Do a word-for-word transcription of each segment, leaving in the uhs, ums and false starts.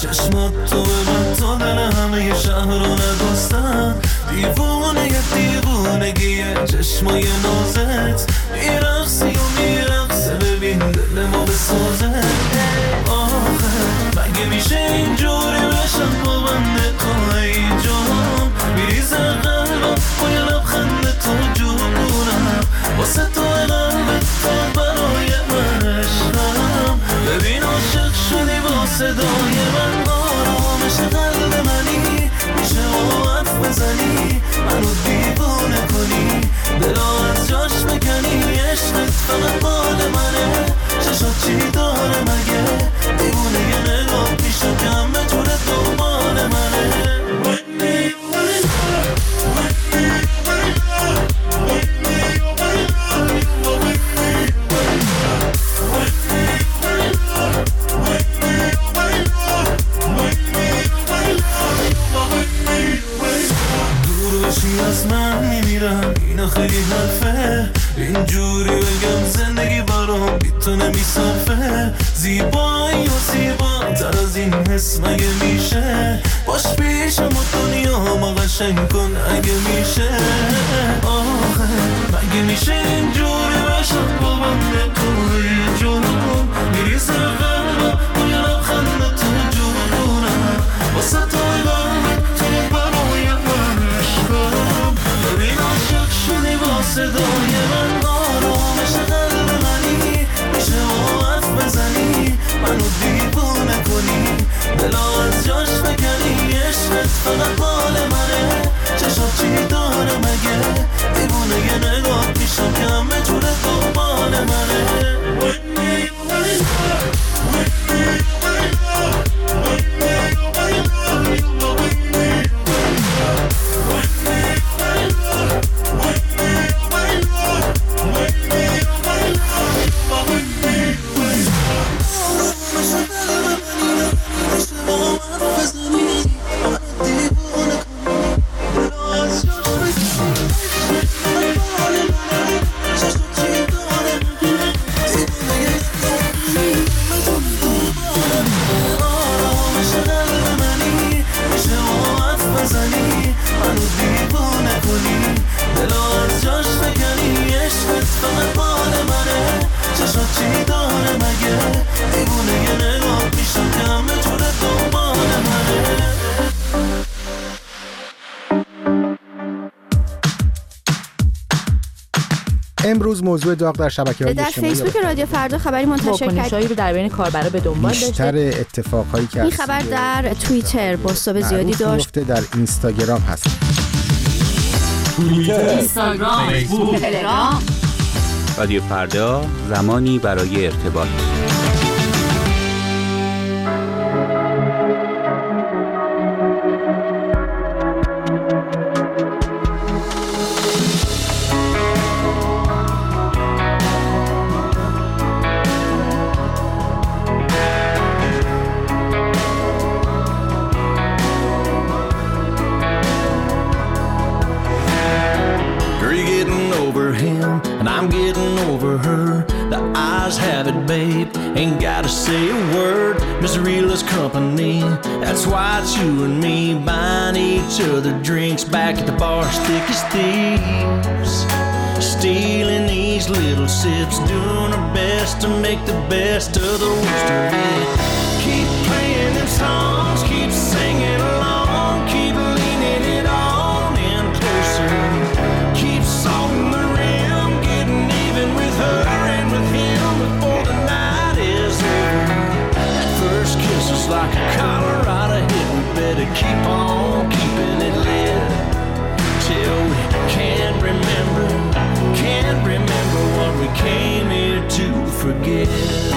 چشمات تو به من تا دل همه شهر رو ندوستن. دیوونه یه دیوونگیه چشمای نازت، میرقصی و میرقصه ببین دل ما بسازه. آخه مگه میشه اینجوری بشم با بنده تو ای جان؟ میریزه قلبم با یه لبخند تو جونم، واسه تو قلبت تو برای من عشقم. ببین عاشق شدی با صدای من، آرامش قلب منی، میشه با حرف بزنی منو دیوونه کنی، دلا از جاش بکنی. عشقت فقط مال منه، چشات چی داره مگه؟ دیوونه یه نگاه میشم که همه جور دنبال منه. از من میمیرم اینا خیلی حرفه، اینجوری بگم زندگی برام بیتونه میصرفه. زیبایی و زیبا تر از این حس مگه میشه؟ باش پیشم و دنیا ما قشنگ کن اگه میشه. آخه مگه میشه اینجوری باشم با بنده توی جنون؟ میریزه قلبم با یه لبخند تو جونم، واسه تو قلبم تو برای من عشقم. ببین عاشق شدی با صدای من، آرامش قلب منی، میشه با حرف بزنی منو دیوونه کنی، دلا از جاش بکنی. عشقت فقط مال منه، چشات چی داره مگه؟ دیوونه یه نگاه میشم که همه جور دنبال منه. امروز موضوع داغ در شبکه‌های در اجتماعی فیسبوک رادیو فردا خبری منتشر کرد رو در بین کاربرا به دنبال داشته. بیشتر اتفاقهایی که این خبر در توییتر بازتاب زیادی داشت، در اینستاگرام هست. توییتر، اینستاگرام، فیسبوک، تلگرام. رادیو فردا، زمانی برای ارتباط. Ain't gotta say a word, Mister Realist Company. That's why it's you and me buying each other drinks back at the bar, thick as thieves. Stealing these little sips, doing our best to make the best of the worst of it. Keep playing them songs, keep singing along, keep leaning it on in closer. Keep salting the rim, getting even with her and with him before the night is over. That first kiss is like a Colorado hit. We better keep on keeping it lit till we can't remember, can't remember what we came here to forget.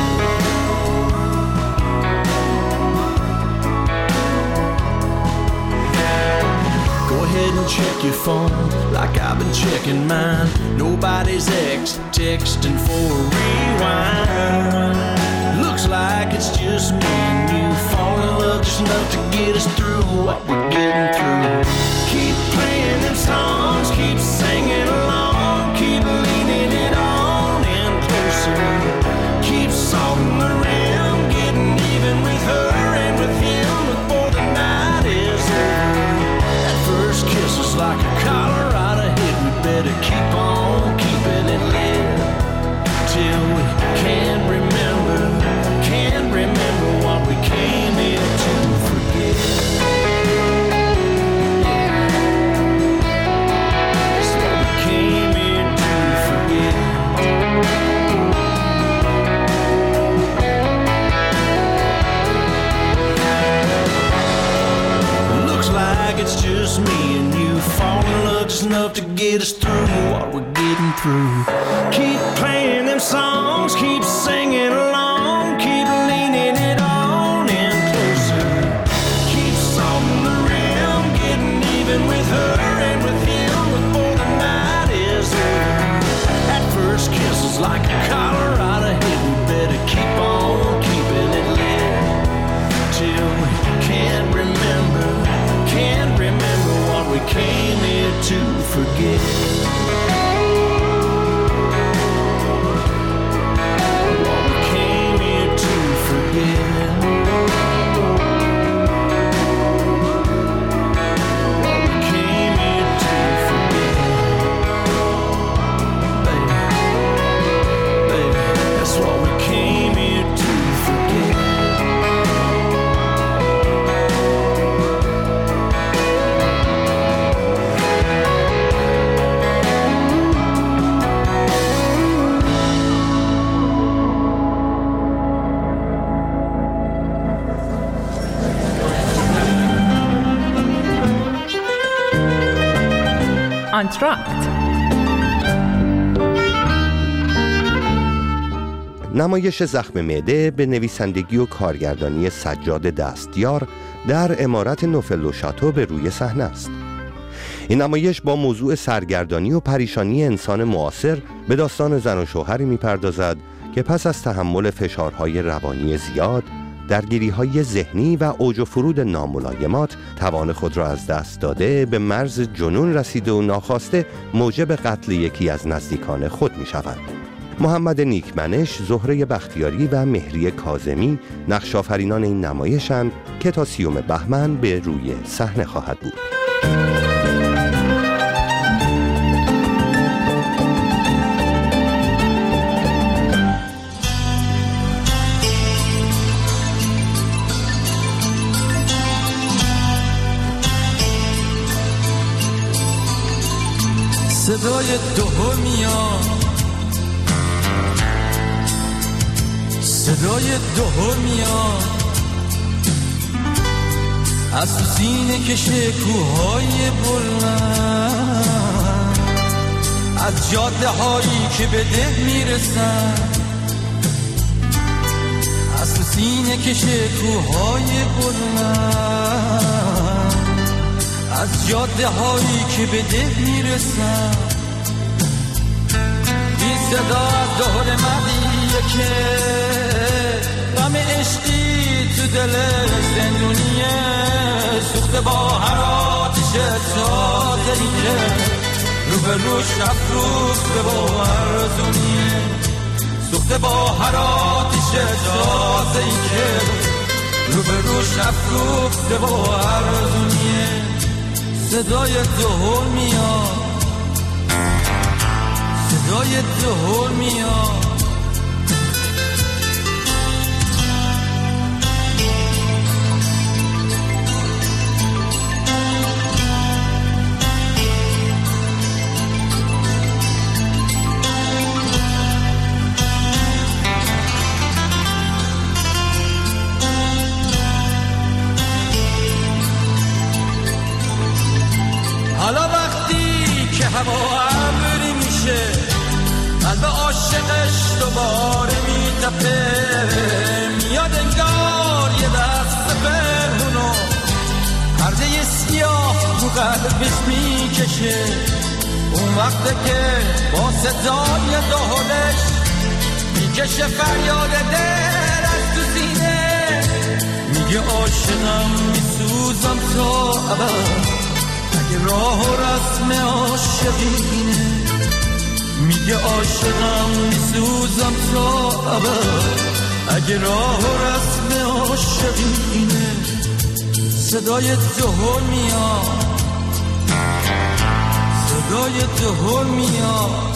Go ahead and check your phone like I've been checking mine. Nobody's ex texting for a rewind. Looks like it's just me and you. Fall in love just enough to get us through what we're getting through. Keep playing them songs, keep singing along, keep leaning it on in closer. Keep salting the rim, getting even with her and with him just me and you. Fall in love just enough to get us through what we're getting through. Keep playing them songs, keep singing along, keep leaning it on in closer. Keep salting the rim, getting even with her and with him before the night is over. That first kiss is like a Colorado hit. We better keep on keeping it lit till we can't remember, can't remember what we came here to forget. What we came here to forget. What we came here to forget. Baby, baby, that's what we came here to forget. آنتراکت. نمایش زخم معده به نویسندگی و کارگردانی سجاد دستیار در عمارت نوفل و شاتو به روی صحنه است. این نمایش با موضوع سرگردانی و پریشانی انسان معاصر به داستان زن و شوهری می‌پردازد که پس از تحمل فشارهای روانی زیاد، درگیری‌های ذهنی و اوج و فرود ناملایمات توان خود را از دست داده به مرز جنون رسیده و ناخواسته موجب قتل یکی از نزدیکان خود می‌شود. محمد نیکمنش، زهره بختیاری و مهری کاظمی نقش آفرینان این نمایشند که تا سیوم بهمن به روی صحنه خواهد بود. صدای دوها میاد، صدای دوها میاد از تو سینه کشه کوهای بلند، از جاده هایی که به ده میرسن، از تو سینه کشه کوهای بلند، از جاده هایی که به ده میرسن. این صدا از دهل مردیه که غم عشقی تو دل زندونیه، سوخته با هر آتش تازه‌ای که رو به روش افروخته با ارزونیه، سوخته با هر آتش تازه‌ای که رو به روش افروخته با ارزونیه. صدای دهل میاد، صدای دهل میاد، حالا وقتی که هوا ابری میشه، قلب عاشقش دوباره میتپه، میاد انگار یه دست پرهونو پرده سیاه تو قلبش میکشه. اون وقته که با صدای دهلش میکشه فریاد دل از تو سینه، میگه عاشقم میسوزم تا ابد، راه و رسم عاشقینه، میگه عاشقم میسوزم تا ابد، اگه راه و رسم عاشقینه. صدای دهل میاد، صدای دهل میاد،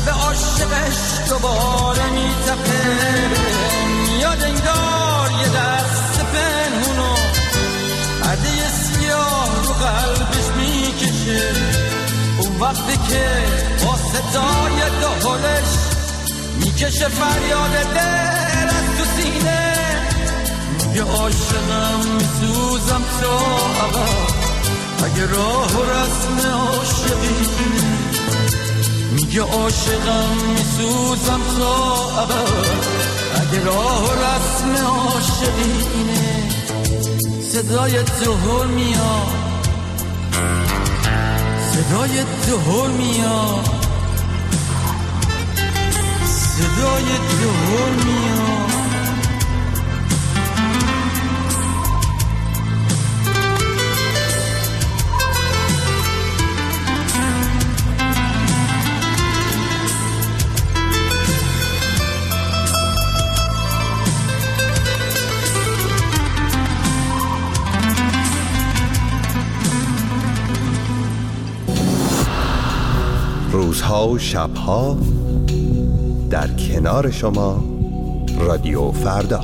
قلب عاشقش دوباره میتپه، میاد انگار یه دست پنهونو پرده سیاه رو قلبش میکشه. اون وقتی که با صدای دهلش میکشه فریاد دل از تو سینه، میگه عاشقم میسوزم تو عقب اگه راه و رسم عاشقینه. میگه عاشقم میسوزم تو عقب اگه راه و رسم عاشقینه. صدای دهل میاد، صدای دهل میاد، صدای دهل میاد. روزها و شبها در کنار شما رادیو فردا.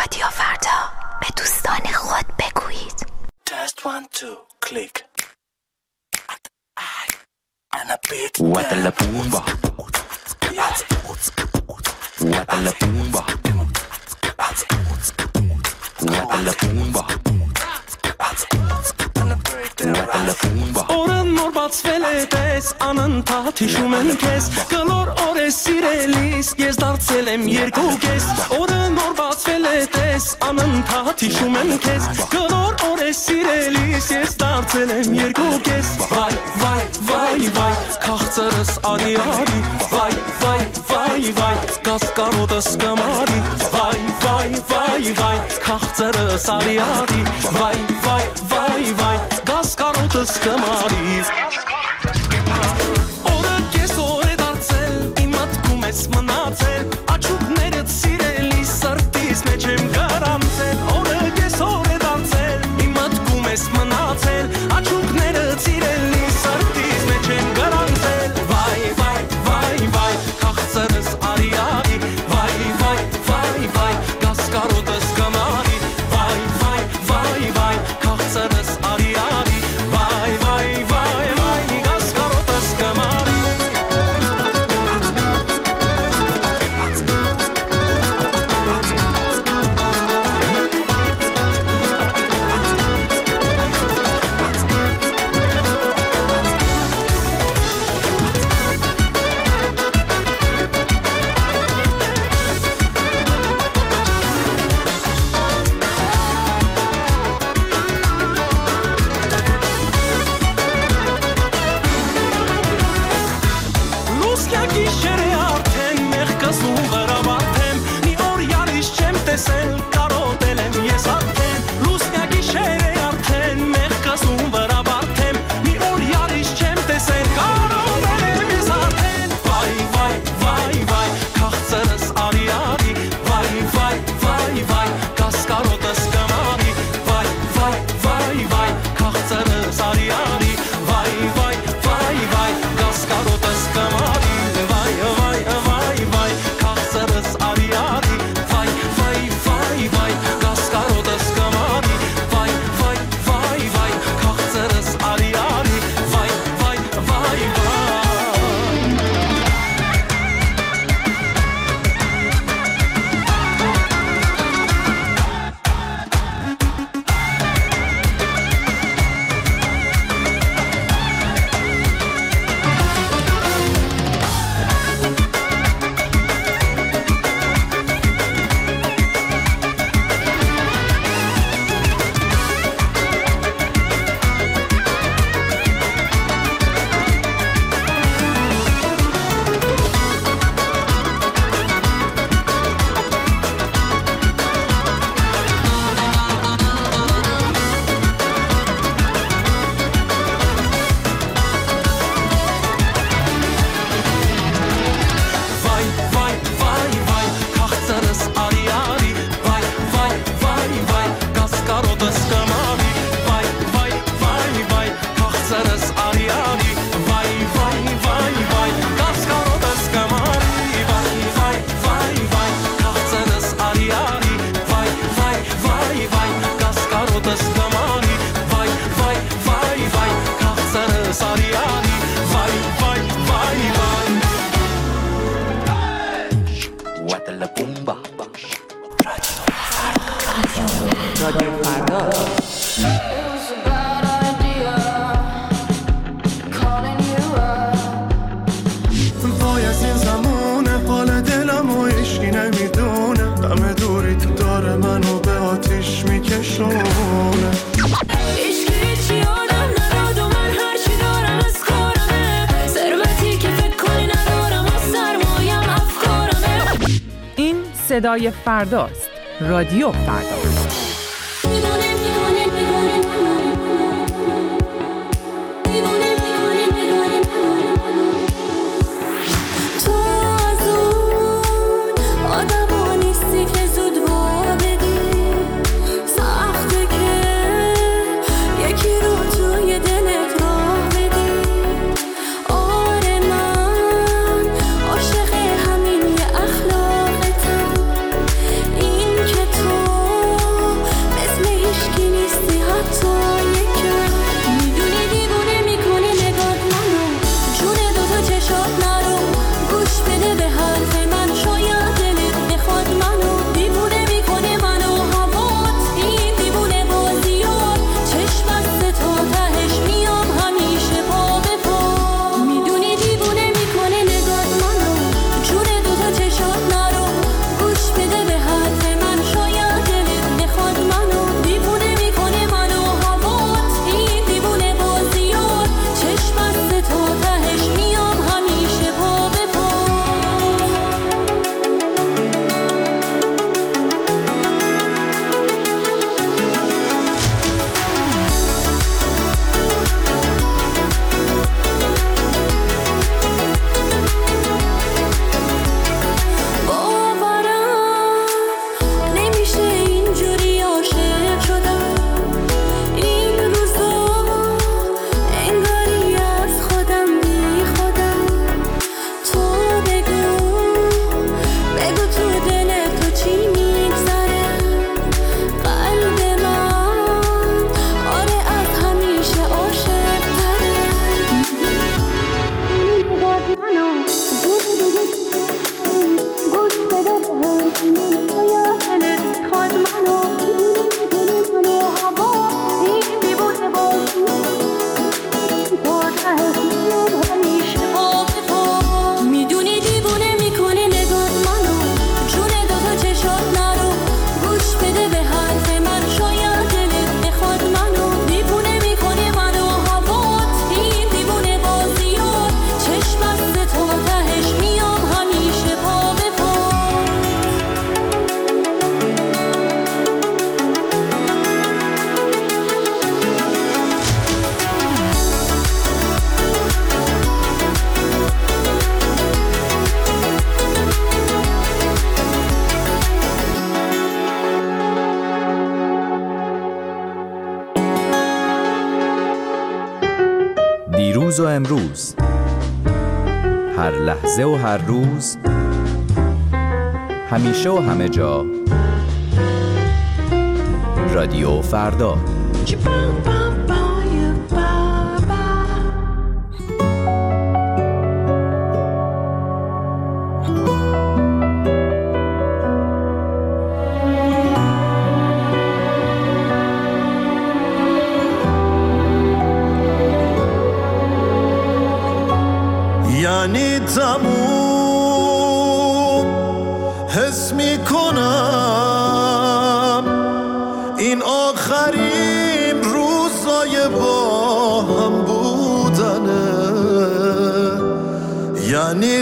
رادیو فردا به دوستان خود بگویید. Test one two click. What la pumba. What la pumba. What la pumba. Օրն նոր բացվել է պես անընդհատ հիշում եմ քեզ Կլոր օրես սիրելիս ես դարձել եմ երկու կես Օրն նոր բացվել է պես անընդհատ հիշում եմ քեզ Կլոր օրես սիրելիս ես դարձել եմ երկու կես Վայ, վայ, վայ, վայ, քաղցրս արի արի Վայ, վայ, վայ, վայ, կասկարոտս կմարի Վայ, վայ, վայ, վայ, քաղցրս արի արի Վայ, վայ, վայ, վայ, կասկարոտս կմարի Օրը կես օր է դարձել, իմ մտքում ես մնացել Աչուկներդ սիրելի սրտիս մեջ եմ գարանցել Օրը կես օր է դարձել, իմ մտքում ես մնացել Աչուկներդ սիրելի սրտիս մեջ եմ գարանցել Վայ, վայ, վայ, վայ, քաղցրս արի արի Վայ, վայ, վայ, վայ, կասկարոտս կմարի Վայ, վայ, վայ, վայ, քաղցրս արի արի Վայ, վայ, վայ, վայ, կասկարոտս կմարի Լուսկյա գիշեր է արդեն, մեղքս ու վրավարդեմ Մի օր յարիշ չեմ տեսել, կարոտել եմ ես արդեն Լուսկյա գիշեր է արդեն, մեղքս ու վրավարդեմ Մի օր յարիշ չեմ տեսել, կարոտել եմ ես արդեն Վայ, վայ, վայ, վայ, քաղցրս արի արի Վայ, վայ, վայ, վայ, կասկարոտս կմարի Վայ, վայ, վայ, վայ, քաղցրս արի արի Վայ, վայ, վայ, վայ, կասկարոտս կմարի Վայ, վայ, վայ, վայ, քաղցրս արի արի Վայ, վայ, վայ, վայ, կասկարոտս կմարի Վայ, վայ, վայ, վայ, քաղցրս արի արի Վայ, վայ, վայ, վայ Վայ, վայ, վայ, վայ, քաղցրս արի արի Վայ, վայ, վայ, վայ, կասկարոտս կմարի Վայ, վայ, վայ, վայ, քաղցրս արի արի Վայ, վայ, վայ, վայ, կասկարոտս կմարի Վայ, վայ, վայ, վայ, քաղցրս արի արի Վայ, վայ, վայ, վայ, կասկարոտս կմարի Վայ, վայ, վայ, վայ, քաղցրս արի արի Վայ, վայ, վայ, վայ What la pumba. رادیو فردا وای از این زمونه حال دلم و عشقی نمیدونه غم دوری تو داره منو به آتیش میکشونه عشقی هیچی آدم نداد و من هرچی دارم از کارمه ثروتی که فکر کنی ندارم و سرمایم افکارمه این صدای فرداست. رادیو فردا. دیوانه میکنه میکنه دیوانه میکنه میکنه تو از اون آدما نیستی که زود وا بدی سخته که یکی رو توی دلت راه بدی آره من عاشق همین یه اخلاقتم این که تو دیروز و امروز، هر لحظه و هر روز، همیشه و همه جا، رادیو فردا. یعنی تموم حس می کنم این آخرین روزای با هم بودنه. یعنی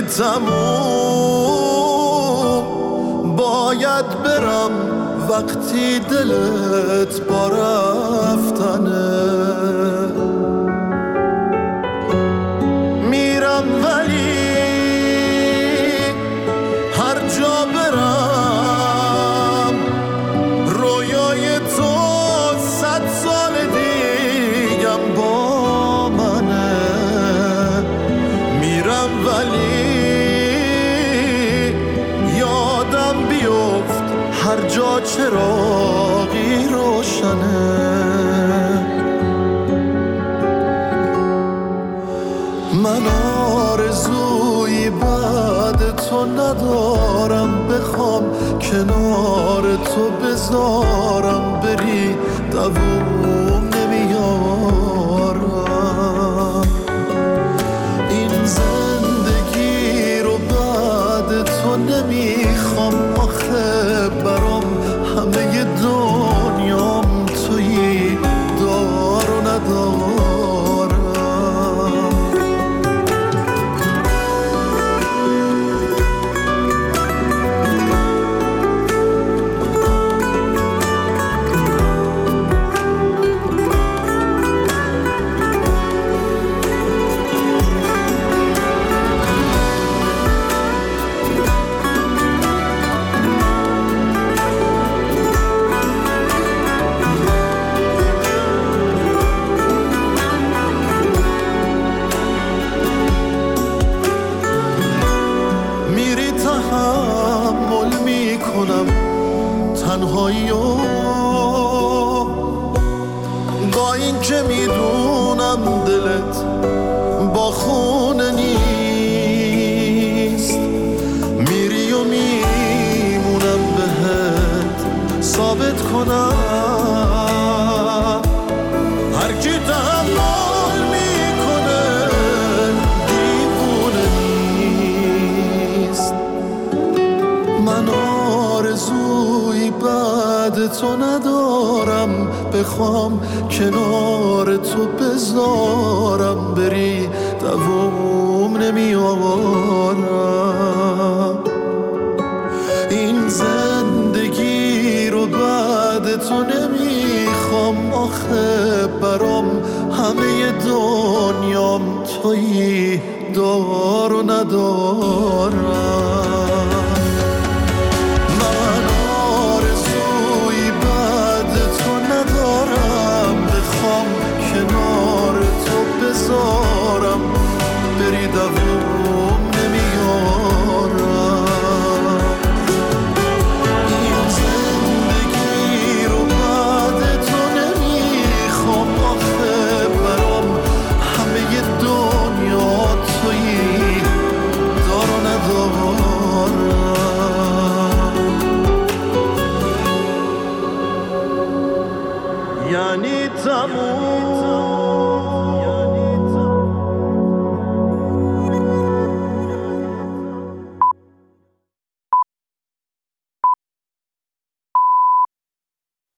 تموم باید برم وقتی دلت با رفتنه. ولی هر جا برم رویای تو صد سال دیگم با منه. میرم ولی یادم بیفت هر جا چراغی روشنه. من آرزویی بعد تو ندارم، بخوام کنار تو بذارم بری دووم نمیارم. این زندگی رو بعد تو نمیخوام، آخه برام همه دنیام تویی دار و ندارم. تنهایی و با این که میدونم دلت با خونه نیست، میری و میمونم بهت ثابت کنم هر کی تحمل میکنه دیوونه نیست. من آرزوی بعد تو ندارم، بخوام کنار تو بذارم بری دووم نمیارم. این زندگی رو بعد تو نمیخوام، آخه برام همه دنیام تویی دار و ندارم. کنار تو بذارم بری دووم نمیارم. این زندگی رو بعد تو نمیخوام، آخه برام همه دنیا تویی دار و ندارم. یعنی تموم